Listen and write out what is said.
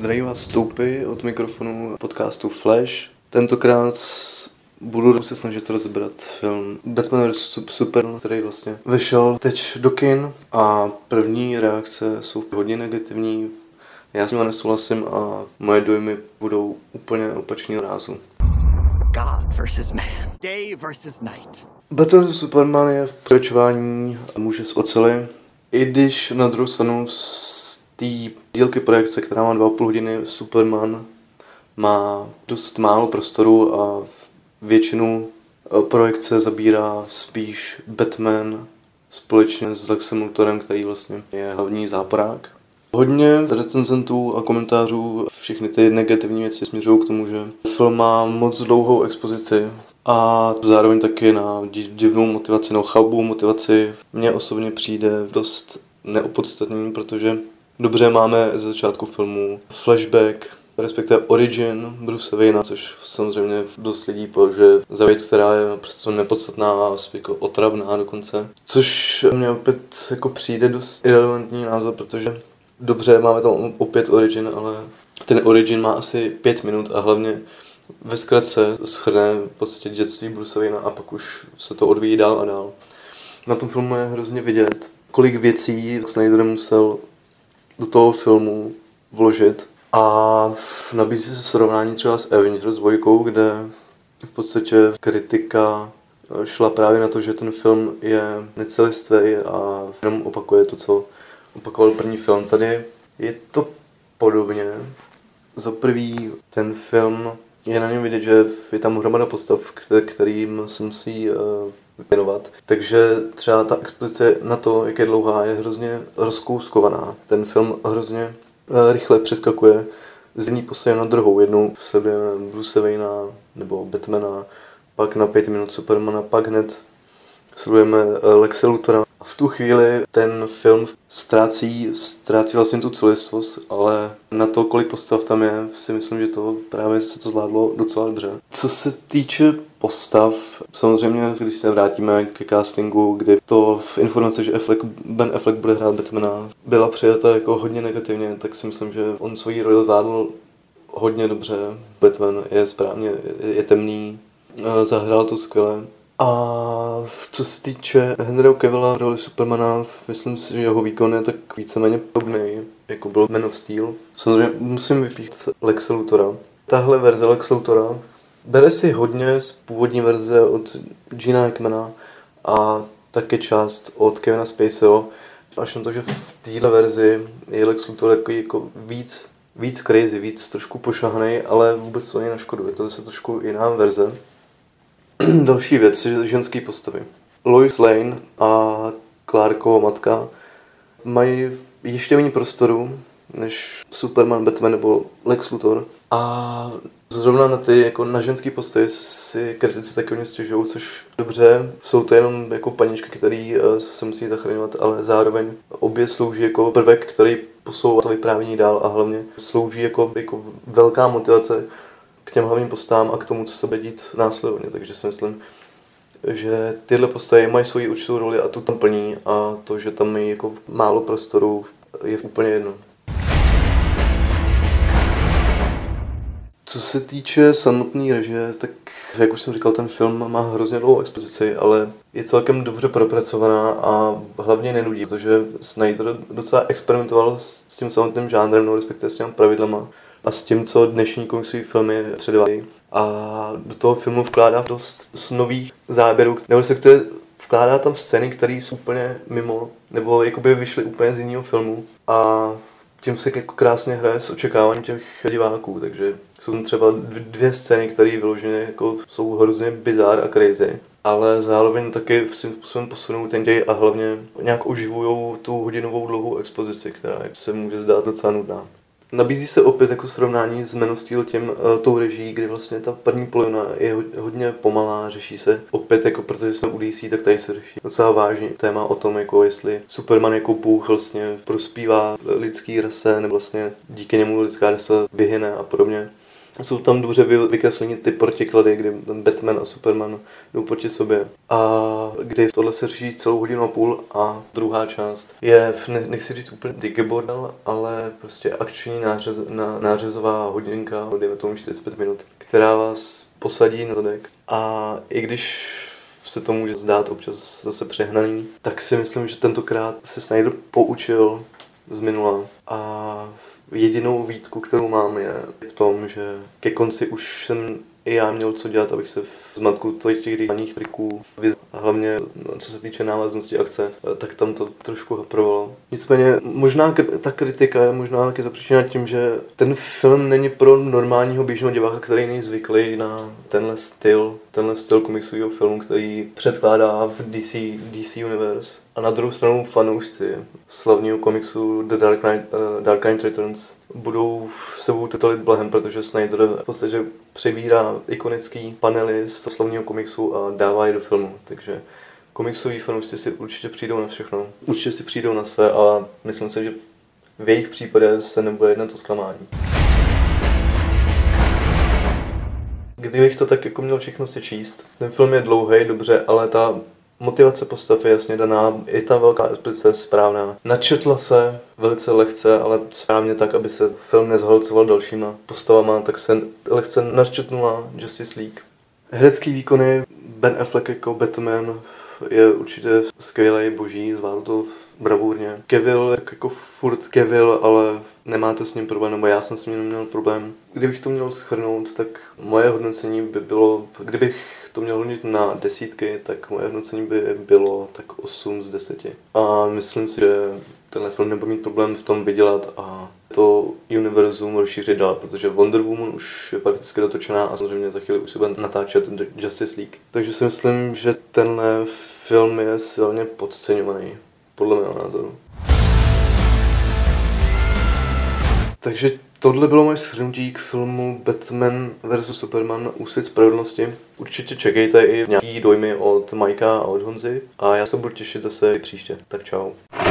Zdraví vás Stoupy od mikrofonu podcastu Flash. Tentokrát budu se snažit rozebrat film Batman vs. Superman, který vlastně vyšel teď do kin a první reakce jsou hodně negativní. Já s nimi nesouhlasím a moje dojmy budou úplně opačného rázu. God versus man. Day versus night. Batman vs. Superman je v pokračování muže z oceli, i když na druhou stranu z té dílky projekce, která má 2,5 hodiny, Superman má dost málo prostoru a většinu projekce zabírá spíš Batman společně s Lexem Luthorem, který vlastně je hlavní záporák. Hodně recenzentů a komentářů všechny ty negativní věci směřují k tomu, že film má moc dlouhou expozici a zároveň taky na divnou motivaci, no chabou motivaci. Mně osobně přijde dost neopodstatný, protože dobře máme ze začátku filmu flashback, respektive origin Bruce Wayna, což samozřejmě dost lidí považuje za věc, která je prostě nepodstatná a jako otravná dokonce. Což mně opět jako přijde dost irrelevantní názor, protože dobře, máme tam opět origin, ale ten origin má asi 5 minut a hlavně ve zkratce shrne v podstatě dětství Bruce Wayna a pak už se to odvíjí dál a dál. Na tom filmu je hrozně vidět, kolik věcí Snyder musel do toho filmu vložit a nabízí se srovnání třeba s Avengers 2, kde v podstatě kritika šla právě na to, že ten film je necelistvý a jenom opakuje to, co opakoval první film. Tady je to podobně. Za prvý ten film je na něm vidět, že je tam hromada postav, kterým se musí věnovat. Takže třeba ta expozice na to, jak je dlouhá, je hrozně rozkouskovaná. Ten film hrozně rychle přeskakuje z jedné postavy na druhou. Jednou sledujeme Bruce Wayna nebo Batmana, pak na 5 minut Supermana, pak hned sledujeme Lexe Luthora. A v tu chvíli ten film ztrácí vlastně tu celistvost, ale na to, kolik postav tam je, si myslím, že to právě se to zvládlo docela dobře. Co se týče postav, samozřejmě, když se vrátíme ke castingu, kdy to v informace, že Ben Affleck bude hrát Batmana, byla přijata jako hodně negativně, tak si myslím, že on svoji roli zvládl hodně dobře. Batman je správně, je temný, zahrál to skvěle. A co se týče Henryho Cavilla v roli Supermana, myslím si, že jeho výkon je tak víceméně podobný, jako byl Man of Steel. Samozřejmě musím vypícht Lexe Luthora. Tahle verze Lexe Luthora bere si hodně z původní verze od Gina Hackmana a také část od Kevina Spaceyho. Až na to, že v téhle verzi je Lex Luthor jako víc crazy, víc trošku pošahaný, ale vůbec to není na škodu. Je to zase trošku jiná verze. Další věc, ženský postavy. Lois Lane a Clarkova matka mají ještě méně prostoru než Superman, Batman nebo Lex Luthor. A zrovna na ty jako na ženský postavy si kritici taky hodně stěžují, což dobře, jsou to jenom jako paničky, který se musí zachraňovat, ale zároveň obě slouží jako prvek, který posouvá to vyprávění dál a hlavně slouží jako velká motivace k těm hlavním postavám a k tomu, co se bude dít následovně. Takže si myslím, že tyhle postavy mají svoji určitou roli a tu tam plní a to, že tam mají jako málo prostoru, je úplně jedno. Co se týče samotné režie, tak jak už jsem říkal, ten film má hrozně dlouhou expozici, ale je celkem dobře propracovaná a hlavně nenudí, protože Snyder docela experimentoval s tím samotným žánrem, no respektive s těmi pravidlama a s tím, co dnešní komiksové filmy předvádějí. A do toho filmu vkládá dost z nových záběrů, nebo respektive vkládá tam scény, které jsou úplně mimo, nebo jakoby vyšly úplně z jiného filmu a tím se jako krásně hraje s očekáváním těch diváků, takže jsou tam třeba 2 scény, které vyloženě jako jsou hrozně bizár a crazy, ale zároveň taky svým způsobem posunou ten děj a hlavně nějak oživujou tu hodinovou dlouhou expozici, která se může zdát docela nudná. Nabízí se opět jako srovnání s Man of Steel tou režií, kdy vlastně ta první polovina je hodně pomalá, řeší se opět, jako protože jsme u DC, tak tady se řeší docela vážný téma o tom, jako jestli Superman jako Bůh vlastně prospívá lidský rase, nebo vlastně díky němu lidská rasa vyhyne a podobně. Jsou tam dobře vykreslení ty protiklady, kdy Batman a Superman jdou proti sobě. A kdy tohle se řeší celou hodinu a půl a druhá část je, nechci říct úplně digibordel, ale prostě akční nářezová hodinka, dejme tomu 45 minut, která vás posadí na zadek. A i když se to může zdát občas zase přehnaný, tak si myslím, že tentokrát se Snyder poučil z minula a jedinou výtku, kterou mám, je v tom, že ke konci už jsem i já měl co dělat, abych se v zmatku těch digitálních triků a hlavně co se týče návaznosti akce, tak tam to trošku haprovalo. Nicméně možná ta kritika je možná taky zapříčená tím, že ten film není pro normálního běžného diváka, který není zvyklý na tenhle styl komiksového filmu, který předkládá v DC Universe. A na druhou stranu fanoušci slavného komiksu The Dark Knight Returns budou sebou titolit blahem, protože Snyder v podstatě přebírá ikonický panely z slavného komiksu a dává je do filmu. Takže komiksoví fanoušci si určitě přijdou na všechno. Určitě si přijdou na své a myslím si, že v jejich případě se nebude jednat o zklamání. Kdybych to tak jako měl všechno si číst, ten film je dlouhý, dobře, ale ta motivace postav je jasně daná, i ta velká explice je správná. Načetla se velice lehce, ale správně tak, aby se film nezhlcoval dalšíma postavama, tak se lehce načetnula Justice League. Herecký výkony Ben Affleck jako Batman je určitě skvělý, boží, zvládl to bravurně. Cavill jako furt Cavill, ale nemáte s ním problém, nebo já jsem s ním neměl problém. Kdybych to měl shrnout, tak moje hodnocení by bylo, kdybych to měl hodnotit na desítky, tak moje hodnocení by bylo tak 8 z 10. A myslím si, že tenhle film nebude mít problém v tom vydělat a to univerzum rozšířit dál, protože Wonder Woman už je prakticky dotočená a samozřejmě za chvíli už se bude natáčet Justice League. Takže si myslím, že tenhle film je silně podceňovaný, podle mého názoru. Takže tohle bylo moje shrnutí k filmu Batman vs. Superman Úsvit spravedlnosti. Určitě čekejte i nějaký dojmy od Majka a od Honzy a já se budu těšit zase příště. Tak čau.